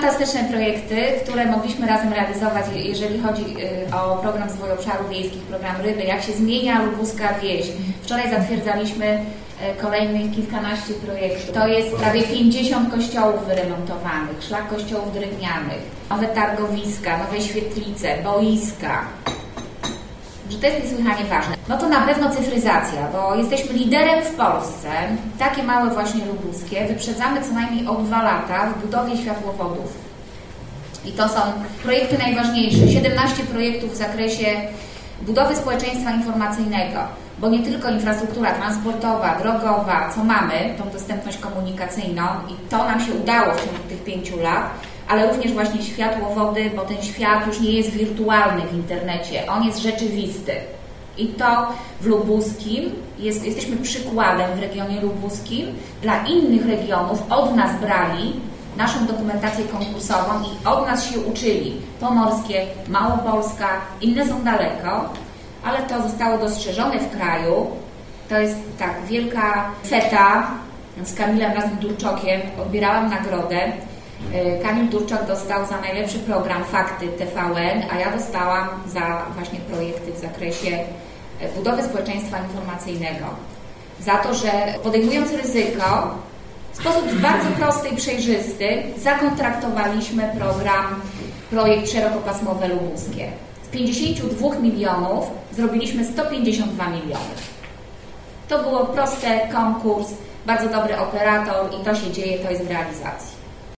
fantastyczne projekty, które mogliśmy razem realizować, jeżeli chodzi o program Rozwoju Obszarów Wiejskich, program Ryby, jak się zmienia lubuska wieś. Wczoraj zatwierdzaliśmy kolejnych kilkanaście projektów. To jest prawie 50 kościołów wyremontowanych, szlak kościołów drewnianych, nowe targowiska, nowe świetlice, boiska. Że to jest niesłychanie ważne. No to na pewno cyfryzacja, bo jesteśmy liderem w Polsce, takie małe właśnie lubuskie, wyprzedzamy co najmniej o 2 lata w budowie światłowodów. I to są projekty najważniejsze, 17 projektów w zakresie budowy społeczeństwa informacyjnego, bo nie tylko infrastruktura transportowa, drogowa, co mamy, tą dostępność komunikacyjną i to nam się udało w ciągu tych 5 lat, ale również właśnie światłowody, bo ten świat już nie jest wirtualny w internecie, on jest rzeczywisty. I to w lubuskim, jesteśmy przykładem w regionie lubuskim, dla innych regionów od nas brali naszą dokumentację konkursową i od nas się uczyli. Pomorskie, Małopolska, inne są daleko, ale to zostało dostrzeżone w kraju. To jest tak wielka feta, z Kamilem razem Durczokiem odbierałam nagrodę. Kamil Durczok dostał za najlepszy program Fakty TVN, a ja dostałam za właśnie projekty w zakresie budowy społeczeństwa informacyjnego. Za to, że podejmując ryzyko, w sposób bardzo prosty i przejrzysty zakontraktowaliśmy projekt szerokopasmowe lubuskie. Z 52 milionów zrobiliśmy 152 miliony. To było prosty konkurs, bardzo dobry operator i to się dzieje, to jest w realizacji.